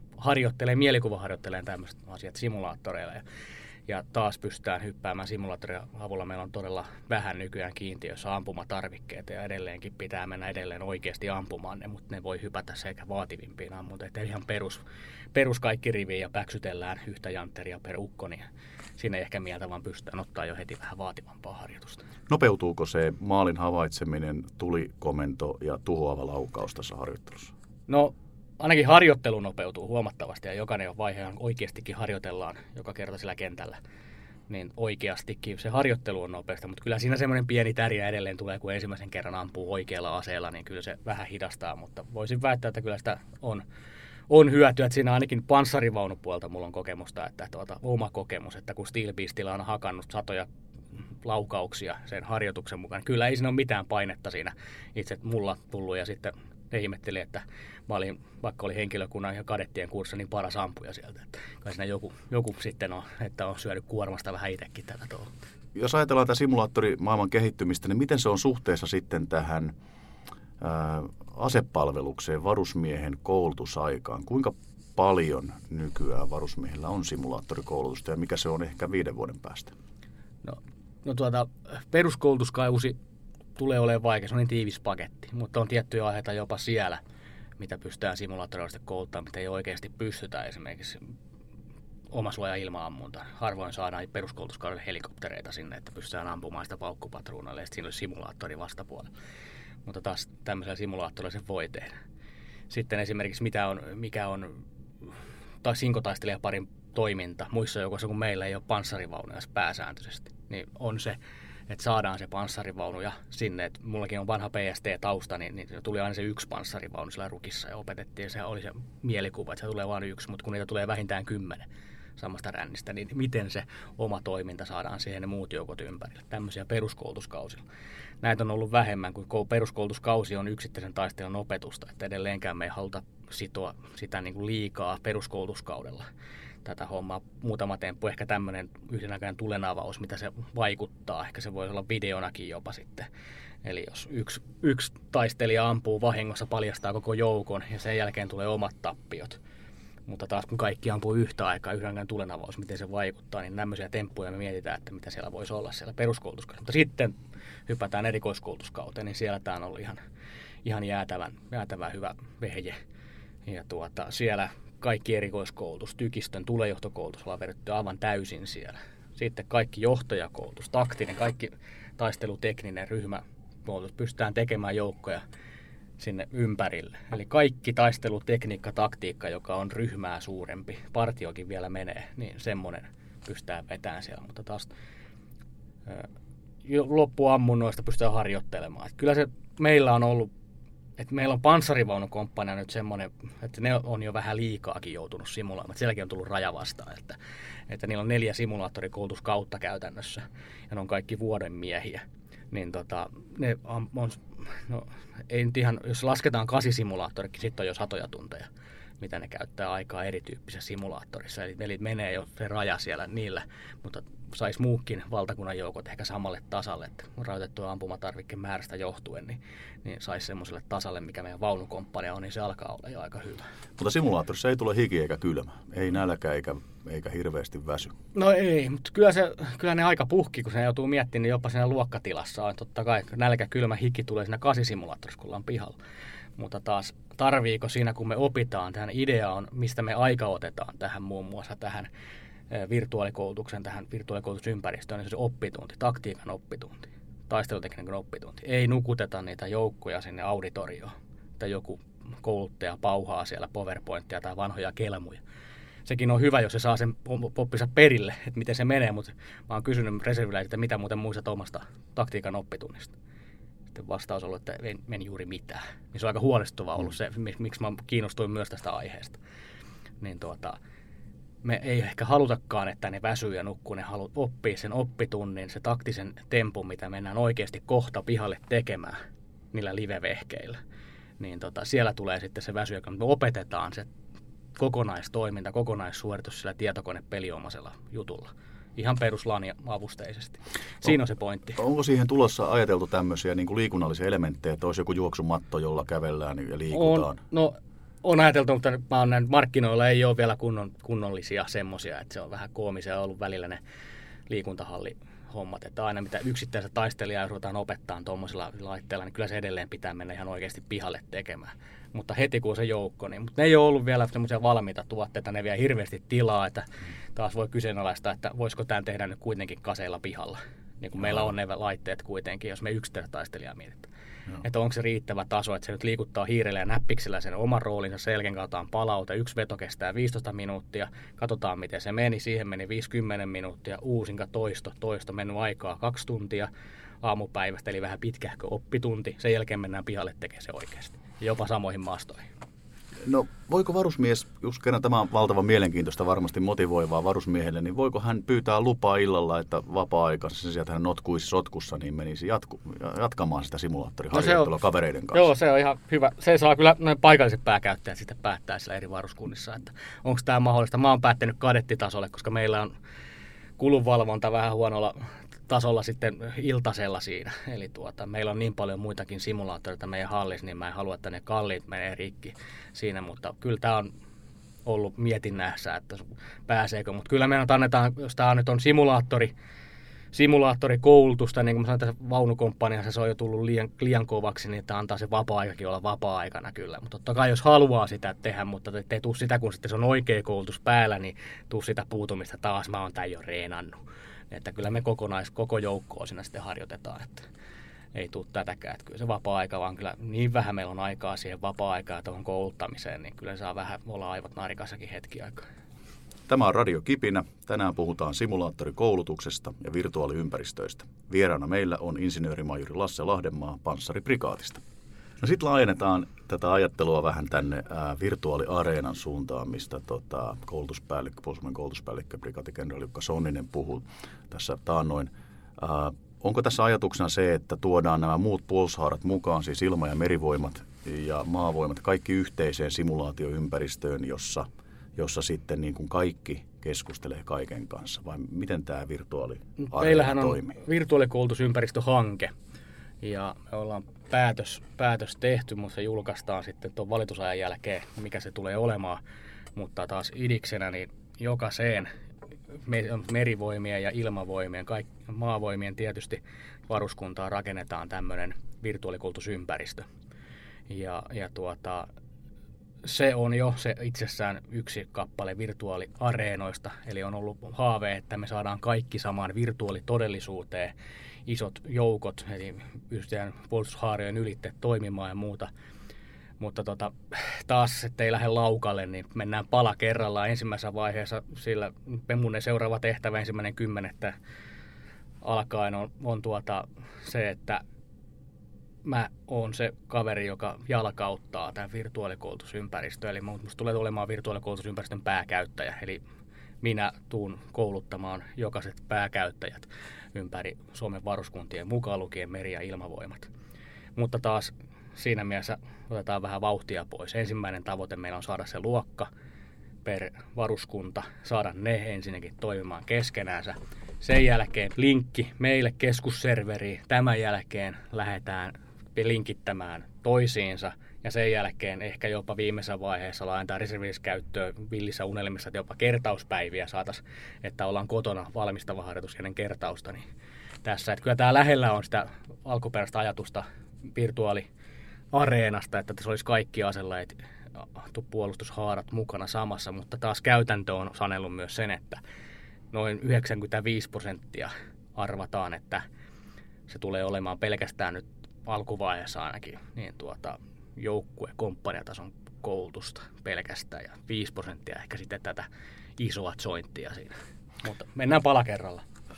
mielikuvaharjoittelemaan tämmöiset asiat simulaattoreilla. Ja taas pystytään hyppäämään simulaattorin avulla. Meillä on todella vähän nykyään kiintiössä ampumatarvikkeita ja edelleenkin pitää mennä edelleen oikeasti ampumaan ne, mutta ne voi hypätä sekä vaativimpiin ammuntaan. Että ihan perus kaikki riviin ja päksytellään yhtä jantteria per ukko, niin siinä ei ehkä mieltä, vaan pystytään ottaa jo heti vähän vaativampaa harjoitusta. Nopeutuuko se maalin havaitseminen, tulikomento ja tuhoava laukaus tässä harjoittelussa? No, ainakin harjoittelu nopeutuu huomattavasti ja jokainen vaihe oikeastikin harjoitellaan joka kerta sillä kentällä. Niin oikeastikin se harjoittelu on nopeasta, mutta kyllä siinä semmoinen pieni tärjä edelleen tulee, kun ensimmäisen kerran ampuu oikealla aseella, niin kyllä se vähän hidastaa, mutta voisin väittää, että kyllä sitä on hyötyä, että siinä ainakin panssarivaunupuolta mulla on kokemusta, että oma kokemus, että kun Steel Beastillä on hakannut satoja laukauksia sen harjoituksen mukaan, kyllä ei siinä ole mitään painetta siinä itse mulla tullut ja sitten ne ihmetteli, että mä olin, vaikka oli henkilökunnan ja kadettien kurssa, niin paras ampuja sieltä. Että kai siinä joku sitten on, että on syönyt kuormasta vähän itsekin tätä touhua. Jos ajatellaan tätä simulaattorimaailman kehittymistä, niin miten se on suhteessa sitten tähän asepalvelukseen, varusmiehen koulutusaikaan? Kuinka paljon nykyään varusmiehillä on simulaattorikoulutusta ja mikä se on ehkä 5 vuoden päästä? No peruskoulutuskausi tulee olemaan vaikea, se on niin tiivis paketti, mutta on tiettyjä aiheita jopa siellä, mitä pystytään simulaattorilla kouluttamaan, mitä ei oikeasti pystytä, esimerkiksi omasuoja ilma-ammunta. Harvoin saadaan peruskoulutuskaudelle helikoptereita sinne, että pystytään ampumaan sitä paukkupatruunalle ja siinä olisi simulaattori vastapuolella. Mutta taas tämmöisellä simulaattorilla se voi tehdä. Sitten esimerkiksi mikä on sinkotaistelijaparin toiminta muissa joukoissa, kun meillä ei ole panssarivaunuja pääsääntöisesti, niin on se, että saadaan se panssarivaunuja sinne. Et mullakin on vanha PST-tausta, niin tuli aina se 1 panssarivaunu sillä rukissa ja opetettiin. Se oli se mielikuva, että se tulee vain 1, mutta kun niitä tulee vähintään 10 samasta rännistä, niin miten se oma toiminta saadaan siihen ne muut joukot ympärille. Tämmöisiä peruskoulutuskausilla. Näitä on ollut vähemmän, kun peruskoulutuskausi on yksittäisen taistelun opetusta, että edelleenkään me ei haluta sitoa sitä niin kuin liikaa peruskoulutuskaudella. Tätä hommaa. Muutama temppu, ehkä tämmöinen yhdenäköinen tulenavaus, mitä se vaikuttaa. Ehkä se voi olla videonakin jopa sitten. Eli jos yksi taistelija ampuu vahingossa, paljastaa koko joukon ja sen jälkeen tulee omat tappiot. Mutta taas kun kaikki ampuu yhtä aikaa, yhdenäköinen tulenavaus, miten se vaikuttaa, niin tämmöisiä temppuja me mietitään, että mitä siellä voisi olla siellä peruskoulutuskaudella. Mutta sitten hypätään erikoiskoulutuskauteen, niin siellä tämä on ollut ihan jäätävän hyvä vehje. Ja siellä kaikki erikoiskoulutus, tykistön tulejohtokoulutus ollaan vedetty aivan täysin siellä. Sitten kaikki johtajakoulutus, taktinen, kaikki taistelutekninen ryhmäkoulutus. Pystytään tekemään joukkoja sinne ympärille. Eli kaikki taistelutekniikka, taktiikka, joka on ryhmää suurempi, partiokin vielä menee, niin semmoinen pystytään vetämään siellä. Mutta taas loppuammunnoista pystytään harjoittelemaan. Että kyllä se meillä on ollut, että meillä on panssarivaunukomppania nyt semmoinen, että ne on jo vähän liikaakin joutunut simuloimaan. Sielläkin on tullut raja vastaan, että niillä on 4 simulaattorikoulutuskautta käytännössä ja ne on kaikki vuoden miehiä. niin ne on, no, ei nyt ihan, jos lasketaan 8-simulaattorikin, sitten on jo satoja tunteja, mitä ne käyttää aikaa erityyppisessä simulaattorissa. Eli menee jo se raja siellä niillä, mutta saisi muukin valtakunnan joukot ehkä samalle tasalle, että rajoitettua ampumatarvikkeen määrästä johtuen, niin saisi semmoiselle tasalle, mikä meidän vaunukomppania on, niin se alkaa olla jo aika hyvä. Mutta simulaattorissa ei tule hiki eikä kylmä, ei nälkä eikä hirveästi väsy. No ei, mutta kyllä ne aika puhki, kun se joutuu miettimään, niin jopa siinä luokkatilassaan on totta kai nälkä, kylmä, hiki tulee siinä 8-simulaattorissa, kun ollaan pihalla. Mutta taas tarviiko siinä, kun me opitaan, tähän idea on, mistä me aika otetaan tähän muun muassa tähän virtuaalikoulutuksen, tähän virtuaalikoulutusympäristöön, niin se oppitunti, taktiikan oppitunti, taistelutekniikan oppitunti. Ei nukuteta niitä joukkoja sinne auditorioon, että joku kouluttaja pauhaa siellä PowerPointia tai vanhoja kelmuja. Sekin on hyvä, jos se saa sen oppinsa perille, että miten se menee, mutta mä oon kysynyt reserviläisiltä, mitä muuten muistat omasta taktiikan oppitunnista. Sitten vastaus on ollut, että ei meni juuri mitään. Niin se on aika huolestuttavaa ollut se, miksi mä kiinnostuin myös tästä aiheesta. Niin me ei ehkä halutakaan, että ne väsyy ja nukkuu, ne haluaa oppia sen oppitunnin, se taktisen tempun, mitä mennään oikeasti kohta pihalle tekemään niillä live-vehkeillä. Niin siellä tulee sitten se väsy, kun me opetetaan se kokonaistoiminta, kokonaissuoritus sillä tietokonepeliomaisella jutulla. Ihan perusLAN-avusteisesti. Siinä on se pointti. Onko siihen tulossa ajateltu tämmöisiä niin kuin liikunnallisia elementtejä, että olisi joku juoksumatto, jolla kävellään ja liikutaan? On ajateltu, mutta markkinoilla ei ole vielä kunnollisia semmoisia, että se on vähän koomisia ollut välillä ne liikuntahallihommat, että aina mitä yksittäistä taistelijaa ruvetaan opettaa tuommoisilla laitteilla, niin kyllä se edelleen pitää mennä ihan oikeasti pihalle tekemään. Mutta heti kun on se joukko, niin mutta ne ei ole ollut vielä semmoisia valmiita tuotteita, ne vie hirveästi tilaa, että taas voi kyseenalaistaa, että voisiko tämän tehdä nyt kuitenkin kaseilla pihalla, niin kuin meillä on ne laitteet kuitenkin, jos me yksittäistä taistelijaa mietitään. Että onko se riittävä taso, että se nyt liikuttaa hiirellä ja näppiksellä sen oman roolinsa, selken kautta palaute, yksi veto kestää 15 minuuttia, katsotaan miten se meni, siihen meni 50 minuuttia, uusinka toisto mennyt aikaa 2 tuntia aamupäivästä, eli vähän pitkähkö oppitunti, sen jälkeen mennään pihalle tekemään se oikeasti, jopa samoihin maastoihin. No voiko varusmies, just kerran tämä on valtavan mielenkiintoista, varmasti motivoivaa varusmiehelle, niin voiko hän pyytää lupaa illalla, että vapaa-aikansa sen sijaan, että hän notkuisi sotkussa, niin menisi jatkamaan sitä simulaattoriharjoittelua kavereiden kanssa? Joo, se on ihan hyvä. Se saa kyllä noin paikalliset pääkäyttäjät sitten päättää siellä eri varuskunnissa, että onko tämä mahdollista. Mä oon päättänyt kadettitasolle, koska meillä on kulunvalvonta vähän huonolla tasolla sitten iltasella siinä. Eli meillä on niin paljon muitakin simulaattoreita meidän hallissa, niin mä en halua, että ne kalliit menee rikki siinä, mutta kyllä tämä on ollut mietinnässä, että pääseekö. Mutta kyllä meidän annetaan, jos tämä nyt on simulaattorikoulutusta, niin kuin mä sanoin, että vaunukomppaniassa se on jo tullut liian kovaksi, niin tämä antaa se vapaa-aikakin olla vapaa-aikana kyllä. Mutta totta kai jos haluaa sitä tehdä, mutta ei tule sitä, kun sitten se on oikea koulutus päällä, niin tuu sitä puutumista taas, mä oon tämän jo reenannut. Että kyllä me koko joukkoa siinä sitten harjoitetaan, että ei tule tätäkään. Että kyllä se vapaa-aika, vaan kyllä niin vähän meillä on aikaa siihen vapaa-aikaan tuohon kouluttamiseen, niin kyllä saa vähän olla aivot narikassakin hetki aikaa. Tämä on Radio Kipinä. Tänään puhutaan simulaattorikoulutuksesta ja virtuaaliympäristöistä. Vieraana meillä on insinöörimajuri Lasse Lahdenmaa Panssariprikaatista. No sitten laajennetaan tätä ajattelua vähän tänne virtuaaliareenan suuntaan, mistä Puolustusvoimien koulutuspäällikkö prikaatikenraali Jukka Sonninen puhuu tässä taannoin. Onko tässä ajatuksena se, että tuodaan nämä muut puolustushaarat mukaan, siis ilma- ja merivoimat ja maavoimat, kaikki yhteiseen simulaatioympäristöön, jossa sitten niin kuin kaikki keskustelee kaiken kanssa, vai miten tämä virtuaaliareena Meillähän on toimii? virtuaalikoulutusympäristöhanke, ja me ollaan päätös tehty, mutta se julkaistaan sitten tuon valitusajan jälkeen, mikä se tulee olemaan. Mutta taas idiksenä, niin jokaiseen merivoimien ja ilmavoimien, maavoimien tietysti varuskuntaan rakennetaan tämmöinen virtuaalikoulutusympäristö. Ja se on jo se itsessään yksi kappale virtuaaliareenoista, eli on ollut haave, että me saadaan kaikki samaan virtuaalitodellisuuteen, isot joukot, eli pystytään puolustushaarojen ylitte toimimaan ja muuta. Mutta taas, ettei lähde laukalle, niin mennään pala kerrallaan ensimmäisessä vaiheessa, sillä mun seuraava tehtävä 1.10. alkaen on se, että mä oon se kaveri, joka jalkauttaa tämän virtuaalikoulutusympäristöön, eli musta tulee olemaan virtuaalikoulutusympäristön pääkäyttäjä, eli minä tuun kouluttamaan jokaiset pääkäyttäjät ympäri Suomen varuskuntien mukaan lukien meri- ja ilmavoimat. Mutta taas siinä mielessä otetaan vähän vauhtia pois. Ensimmäinen tavoite meillä on saada se luokka per varuskunta, saada ne ensinnäkin toimimaan keskenäänsä. Sen jälkeen linkki meille keskusserveriin. Tämän jälkeen lähdetään linkittämään toisiinsa. Ja sen jälkeen ehkä jopa viimeisessä vaiheessa laitetaan reserviläiskäyttöön villissä unelmissa, että jopa kertauspäiviä saataisiin, että ollaan kotona valmistava harjoitus ennen kertausta. Niin tässä, että kyllä tämä lähellä on sitä alkuperäistä ajatusta virtuaaliareenasta, että tässä olisi kaikki aselajit, puolustushaarat mukana samassa, mutta taas käytäntö on sanellut myös sen, että noin 95% arvataan, että se tulee olemaan pelkästään nyt alkuvaiheessa ainakin niin komppaniatason koulutusta pelkästään ja 5% ehkä sitten tätä isoa jointtia siinä. Mutta mennään pala kerralla.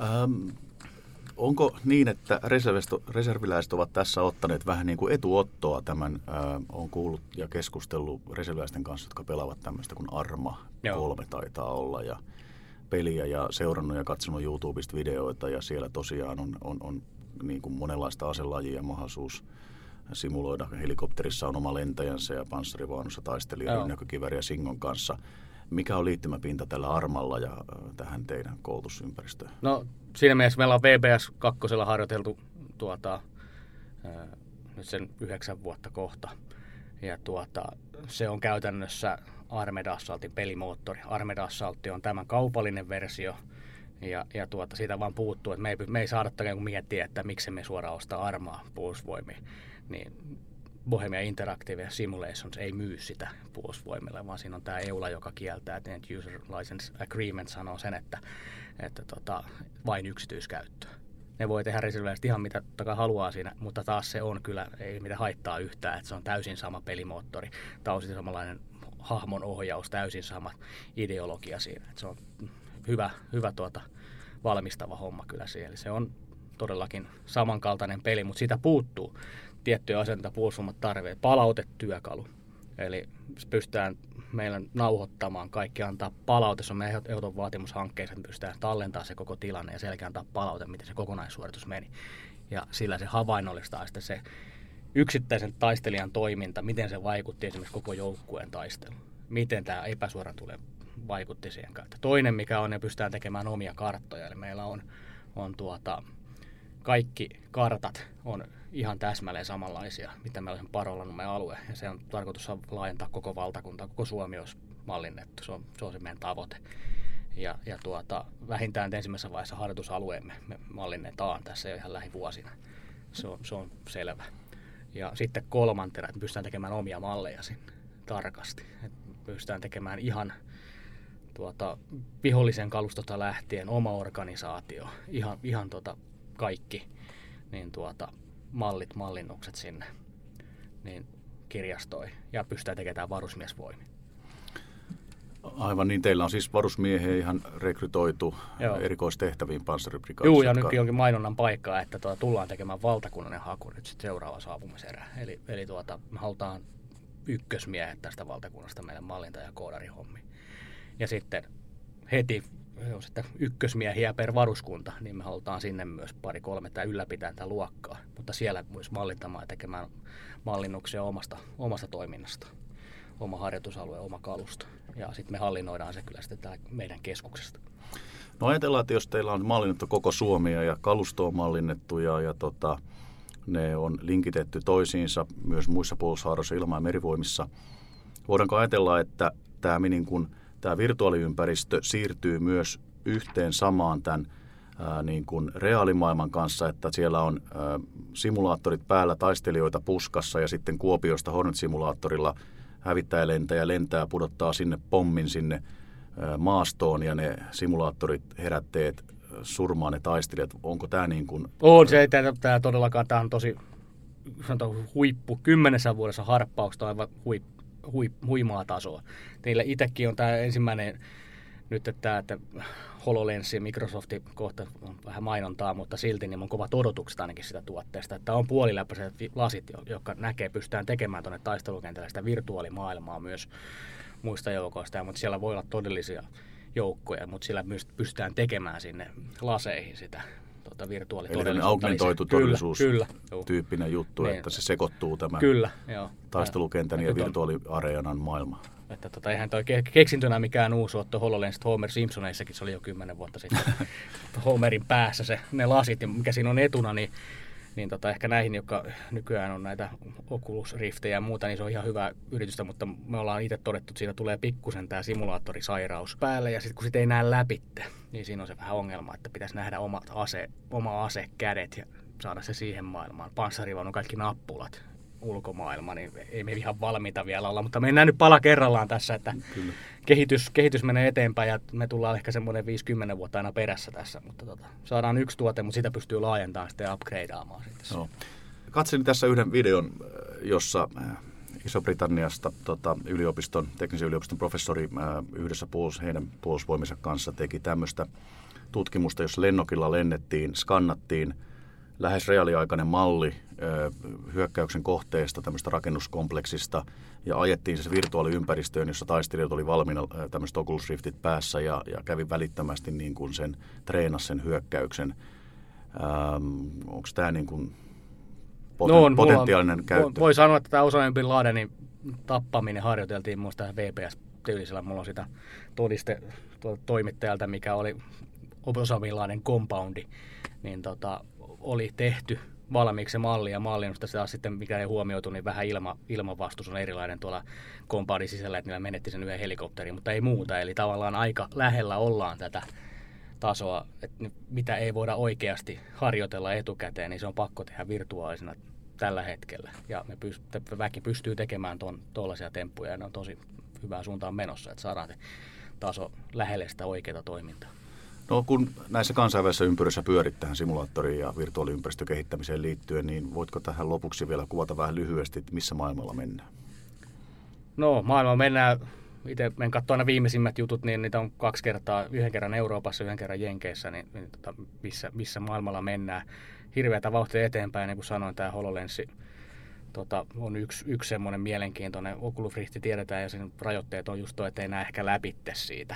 Onko niin, että reserviläiset ovat tässä ottaneet vähän niin kuin etuottoa tämän, on kuullut ja keskustellut reserviläisten kanssa, jotka pelaavat tämmöistä kuin Arma 3 taitaa olla ja peliä ja seurannut ja katsonut YouTubesta videoita ja siellä tosiaan on niin kuin monenlaista aselajia mahdollisuus simuloida. Helikopterissa on oma lentäjänsä ja panssarivaunussa taistelija rynnäkkökivääri ja Singon kanssa. Mikä on liittymäpinta tällä Armalla ja tähän teidän koulutusympäristöön? No siinä mielessä meillä on VBS 2 harjoiteltu nyt sen 9 vuotta kohta. Ja se on käytännössä Armed Assaultin pelimoottori. Armed Assault on tämän kaupallinen versio. Ja siitä vaan puuttuu, että me ei saada miettiä, että miksi me suoraan ostaa Armaa puolustusvoimiin. Niin Bohemia Interactive Simulations ei myy sitä puolustusvoimille, vaan siinä on tämä EULA, joka kieltää, että User License Agreement sanoo sen, että vain yksityiskäyttöä. Ne voi tehdä reserviläiset ihan mitä haluaa siinä, mutta taas se on kyllä, ei mitään haittaa yhtään, että se on täysin sama pelimoottori, täysin samanlainen hahmon ohjaus, täysin sama ideologia siinä. Että se on hyvä valmistava homma kyllä siellä. Se on todellakin samankaltainen peli, mutta siitä puuttuu tiettyjä asenteita puolustusvoimat tarvitsee. Palautetyökalu. Eli pystytään meillä nauhoittamaan kaikki, antaa palaute. Se on meidän ehdoton vaatimushankkeessa, että pystytään tallentamaan se koko tilanne ja selkeä antaa palaute, miten se kokonaissuoritus meni. Ja sillä se havainnollistaa sitten se yksittäisen taistelijan toiminta, miten se vaikutti esimerkiksi koko joukkueen taisteluun. Miten tämä epäsuora tulee vaikutti siihen kautta. Toinen mikä on, ja pystytään tekemään omia karttoja. Eli meillä on kaikki kartat on ihan täsmälleen samanlaisia, mitä meillä on Parolanummen alue. Ja se on tarkoitus laajentaa koko valtakunta, koko Suomi olisi mallinnettu. Se on se meidän tavoite. Ja vähintään ensimmäisessä vaiheessa harjoitusalueemme me mallinnetaan tässä jo ihan lähivuosina. Se on selvä. Ja sitten kolmantena, että pystytään tekemään omia malleja sinne tarkasti. Että pystytään tekemään ihan vihollisen kalustosta lähtien oma organisaatio, ihan kaikki niin mallinnukset sinne niin kirjastoi ja pystytään tekemään varusmiesvoimin. Aivan niin, teillä on siis varusmiehiä ihan rekrytoitu erikoistehtäviin panssariprikaadissa. Joo, ja nytkin onkin mainonnan paikkaa, että tullaan tekemään valtakunnallinen haku nyt sitten seuraava saapumiserä. Eli me halutaan ykkösmiehet tästä valtakunnasta meidän mallinta- ja koodarihommi. Ja sitten heti, jos että ykkösmiehiä per varuskunta, niin me halutaan sinne myös 2-3 tai ylläpitää tätä luokkaa. Mutta siellä myös mallintamaan ja tekemään mallinnuksia omasta toiminnasta. Oma harjoitusalue, oma kalusto. Ja sitten me hallinnoidaan se kyllä sitten meidän keskuksesta. No ajatellaan, että jos teillä on mallinnettu koko Suomea ja kalusto on mallinnettu ja ne on linkitetty toisiinsa myös muissa puolustushaaroissa ilma- ja merivoimissa. Voidaanko ajatella, että tämä virtuaaliympäristö siirtyy myös yhteen samaan tämän niin kuin reaalimaailman kanssa, että siellä on simulaattorit päällä, taistelijoita puskassa ja sitten Kuopiosta Hornet-simulaattorilla hävittäjälentäjä lentää, pudottaa sinne pommin sinne maastoon ja ne simulaattorit herätteet surmaa ne taistelijat. Onko tämä niin kuin... On se, tämä todellakaan, tämä on tosi huippu. 10 vuodessa harppauksesta aivan huimaa tasoa. Teillä itsekin on tämä ensimmäinen nyt, että HoloLens ja Microsoftin kohta on vähän mainontaa, mutta silti niin on kovat odotukset ainakin sitä tuotteesta. Että on puoliläppäiset lasit, jotka pystytään tekemään tuonne taistelukentällä sitä virtuaalimaailmaa myös muista joukoista, mutta siellä voi olla todellisia joukkoja, mutta sillä myös pystytään tekemään sinne laseihin sitä virtuaalitodellisuutta. Eli augmentoitu todellisuus tyyppinen juttu, niin, että se sekoittuu tämä taistelukentän ja virtuaaliareenan maailma. Että eihän toi keksintönä mikään uusi otto HoloLens, Homer Simpsoneissakin se oli jo 10 vuotta sitten. Homerin päässä ne lasit, mikä siinä on etuna, niin ehkä näihin, jotka nykyään on näitä Oculus Riftejä ja muuta, niin se on ihan hyvä yritystä, mutta me ollaan itse todettu, että siinä tulee pikkusen tämä simulaattorisairaus päälle, ja sitten kun sitä ei näe läpitte, niin siinä on se vähän ongelma, että pitäisi nähdä oma asekädet ja saada se siihen maailmaan. Panssarivaunun kaikki nappulat ulkomaailma, niin ei me ihan valmiita vielä olla, mutta mennään nyt pala kerrallaan tässä, että kehitys menee eteenpäin ja me tullaan ehkä semmoinen 50 vuotta aina perässä tässä, mutta saadaan yksi tuote, mutta sitä pystyy laajentamaan sitten ja upgradeaamaan sitten. No. Katselin tässä yhden videon, jossa Iso-Britanniasta teknisen yliopiston professori yhdessä heidän puolustusvoiminsa kanssa teki tämmöistä tutkimusta, jossa lennokilla lennettiin, skannattiin lähes reaaliaikainen malli hyökkäyksen kohteesta, tämmöistä rakennuskompleksista, ja ajettiin se virtuaaliympäristöön, jossa taistelijat oli valmiina tämmöiset Oculus Riftit päässä ja kävi välittömästi niin kuin treenasi sen hyökkäyksen. Onko tämä niin kuin potentiaalinen käyttö? Voi sanoa, että tämä Osama Bin Ladenin tappaminen harjoiteltiin minusta VPS-tyylisellä. Mulla on sitä todiste toimittajalta, mikä oli Osama Bin Laden compoundi, niin oli tehty valmiiksi se malli, ja mallinnusta se taas sitten, mikä ei huomioitu, niin vähän ilmanvastus on erilainen tuolla compoundin sisällä, että niillä menetti sen yhden helikopterin, mutta ei muuta. Eli tavallaan aika lähellä ollaan tätä tasoa, että mitä ei voida oikeasti harjoitella etukäteen, niin se on pakko tehdä virtuaalisena tällä hetkellä. Ja väki pystyy tekemään tuollaisia temppuja, ja ne on tosi hyvää suuntaan menossa, että saadaan se taso lähelle sitä oikeaa toimintaa. No kun näissä kansainvälisissä ympyröissä pyörit tähän simulaattoriin ja virtuaaliympäristön kehittämiseen liittyen, niin voitko tähän lopuksi vielä kuvata vähän lyhyesti, että missä maailmalla mennään? No maailmalla mennään, itse menen katsoa aina viimeisimmät jutut, niin niitä on 2 kertaa, yhden kerran Euroopassa, yhden kerran Jenkeissä, niin missä maailmalla mennään. Hirveätä vauhtia eteenpäin, niin kuin sanoin, tämä HoloLens on yksi semmoinen mielenkiintoinen. Oculus Rift tiedetään ja sen rajoitteet on just että ei näe ehkä läpitte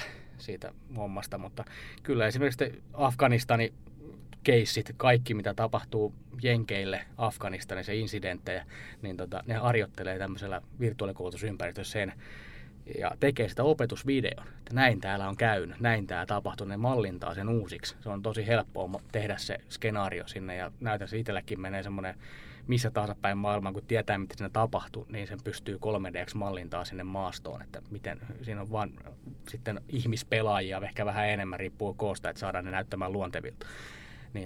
siitä hommasta, mutta kyllä esimerkiksi Afganistanin keissit, kaikki mitä tapahtuu Jenkeille Afganistanissa, incidenttejä, niin ne harjoittelee tämmöisellä virtuaalikoulutusympäristössä sen ja tekee sitä opetusvideon, että näin täällä on käynyt, näin tää tapahtuu, ne mallintaa sen uusiksi. Se on tosi helppoa tehdä se skenaario sinne ja näytän se itselläkin menee semmoinen missä tahansa päin maailmaan, kun tietää, mitä siinä tapahtuu, niin sen pystyy 3D:ksi mallintaa sinne maastoon, että miten siinä on vaan sitten ihmispelaajia, ehkä vähän enemmän riippuu koosta, että saadaan ne näyttämään luontevilta. Niin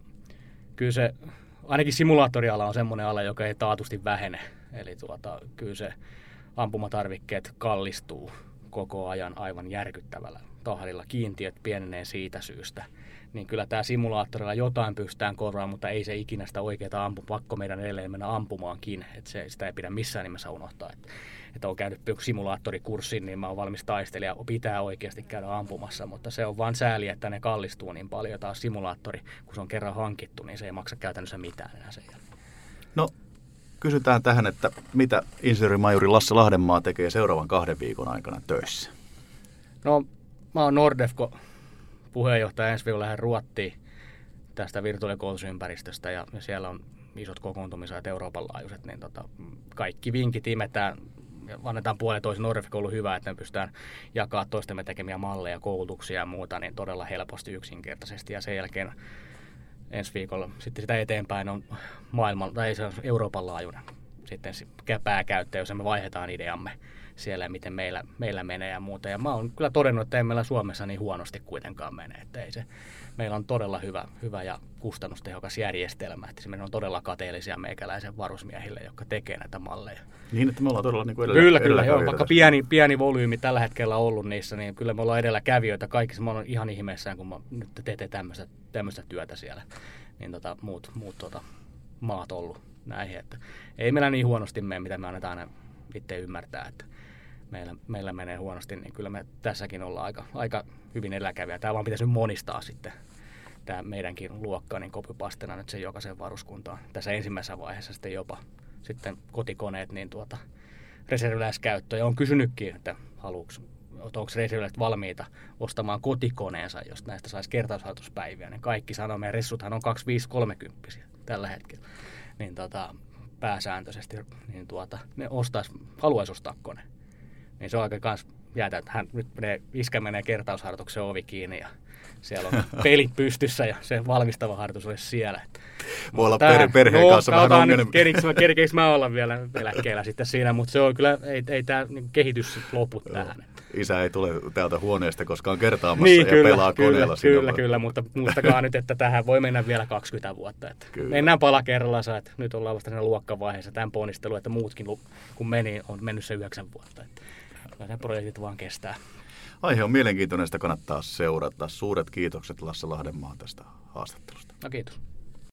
kyllä se, ainakin simulaattoriala on semmoinen ala, joka ei taatusti vähene, eli kyllä se ampumatarvikkeet kallistuu koko ajan aivan järkyttävällä tahdilla, kiintiöt pienenee siitä syystä. Niin kyllä tämä simulaattorilla jotain pystytään korvaamaan, mutta ei se ikinä sitä oikeaa pakko meidän edelleen mennä ampumaankin. Että sitä ei pidä missään nimessä unohtaa. Että on käynyt simulaattorikurssin, niin mä oon valmis taistelija. Pitää oikeasti käydä ampumassa, mutta se on vaan sääli, että ne kallistuu niin paljon. Taas simulaattori, kun se on kerran hankittu, niin se ei maksa käytännössä mitään enää sen jälkeen. No, kysytään tähän, että mitä insinöörimajuri Lasse Lahdenmaa tekee seuraavan 2 viikon aikana töissä? No, mä oon Nordefco puheenjohtaja, ensi viikolla lähden Ruottiin tästä virtuaalikoulutusympäristöstä ja siellä on isot kokoontumisajat Euroopan laajuiset, niin kaikki vinkit imetään ja annetaan puolen toisen. Nordefco on ollut hyvä, että me pystytään jakamaan toistemme tekemiä malleja, koulutuksia ja muuta niin todella helposti yksinkertaisesti ja sen jälkeen ensi viikolla sitten sitä eteenpäin on se on Euroopan laajuinen sitten pääkäyttö, jossa me vaihdetaan ideamme siellä, miten meillä menee ja muuta. Ja mä oon kyllä todennut, että ei meillä Suomessa niin huonosti kuitenkaan mene. Että meillä on todella hyvä ja kustannustehokas järjestelmä. Että meillä on todella kateellisia meikäläisen varusmiehille, jotka tekee näitä malleja. Niin, että me ollaan todella niin kuin Kyllä. Joo, vaikka pieni volyymi tällä hetkellä ollut niissä, niin kyllä me ollaan edelläkävijöitä kaikissa. Mä oon ihan ihmeessään, kun mä nyt teette tämmöistä työtä siellä. Niin muut maat ollut näihin. Että ei meillä niin huonosti mene, mitä me annetaan aina itse ymmärtää, että meillä menee huonosti, niin kyllä me tässäkin ollaan aika hyvin edelläkävijä. Tämä vaan pitäisi nyt monistaa sitten tämä meidänkin luokka niin copypastena nyt sen jokaisen varuskuntaan. Tässä ensimmäisessä vaiheessa sitten jopa sitten kotikoneet niin reserviläiskäyttöön. Ja on kysynytkin, että onko reserviläiset valmiita ostamaan kotikoneensa, jos näistä saisi kertausharjoituspäiviä. Niin kaikki sanoo, meidän ressuthan on 25-30 tällä hetkellä. Niin pääsääntöisesti niin ne haluaisi ostaa kone. Niin se on aika kans jäätä, että iskä menee kertausharjoituksen ovi kiinni ja siellä on pelit pystyssä ja se valmistava harjoitus olisi siellä. Voi olla perheen kanssa vähän ongelmia. Kerkeekö mä olla vielä eläkkeellä sitten siinä, mutta se on kyllä, ei tämä kehitys lopu tähän. Isä ei tule täältä huoneesta koskaan kertaamassa ja pelaa koneella. Kyllä, mutta muistakaa nyt, että tähän voi mennä vielä 20 vuotta. Että mennään pala kerrallaan, että nyt ollaan vasta siinä luokkavaiheessa tämän ponnistelu, että muutkin kun meni, on mennyt se 9 vuotta. Että ne projektit vaan kestää. Aihe on mielenkiintoinen, sitä kannattaa seurata. Suuret kiitokset Lasse Lahdenmaa tästä haastattelusta. No kiitos.